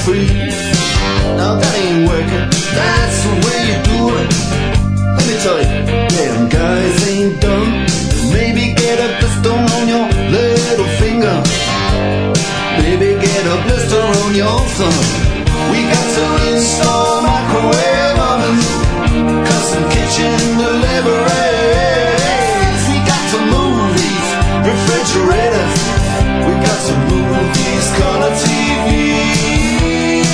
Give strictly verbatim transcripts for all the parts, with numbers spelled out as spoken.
free. Now that ain't working, that's the way you do it. Let me tell you, damn guys ain't dumb. Maybe get a blister on your little finger. Maybe get a blister on your thumb. We got to install microwave ovens, custom kitchen deliveries. We got to move these refrigerators. We got to move these color T Vs.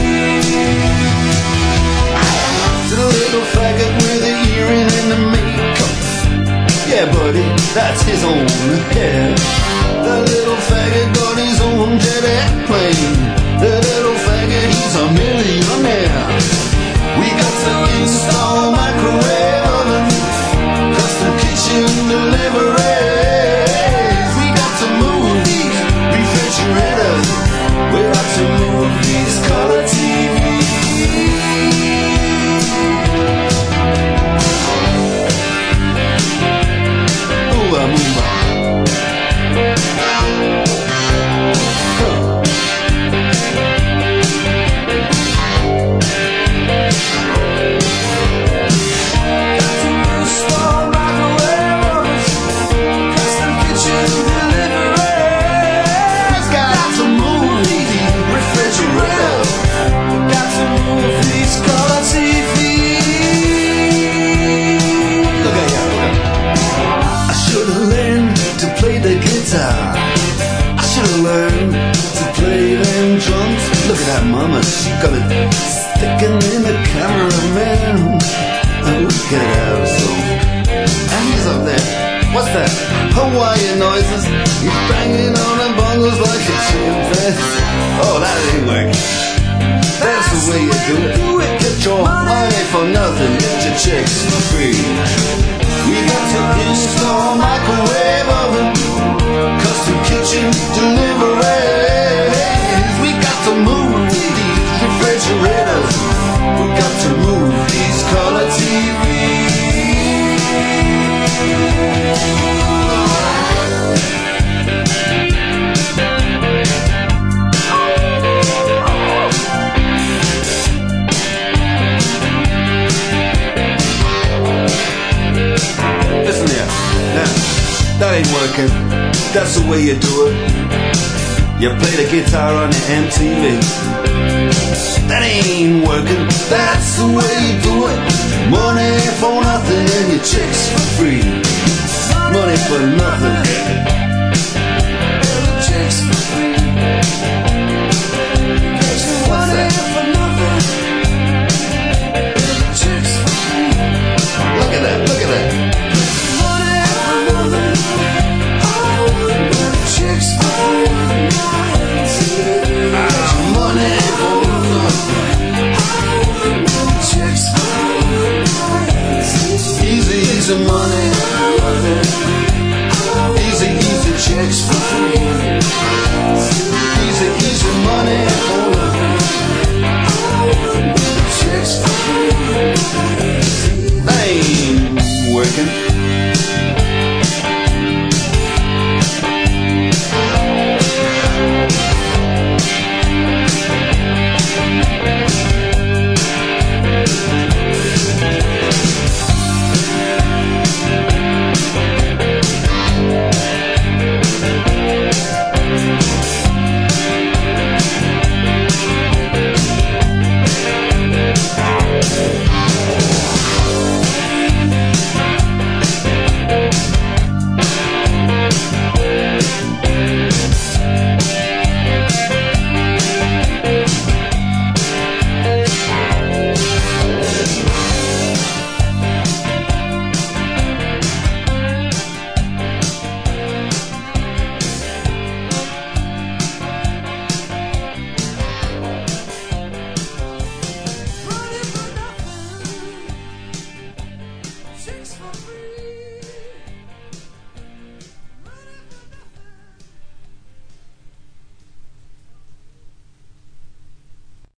To the little faggot with the earring and the makeup. Yeah, buddy, that's his own hair. The little faggot got his own jet airplane. The little faggot, he's a millionaire. We got to install microwave ovens, custom kitchen deliveries. We got to move these refrigerators. We got to move these color T Vs. Ooh, I'm moving. I should've learned to play them drums. Look at that mama, she got it sticking in the cameraman. Oh, look at her, so. And he's up there. What's that? Hawaiian noises. He's banging on the bongos like a chimpanzee. Oh, that ain't working. That's the way you do it. Get your money for nothing, get your chicks for free. We got to install microwave oven, custom kitchen deliveries. We got to move these refrigerators. We got to move these color T Vs. Listen here, now, that ain't working. That's the way you do it. You play the guitar on the M T V. That ain't working. That's the way you do it. Money for nothing and your chicks for free. Money for nothing.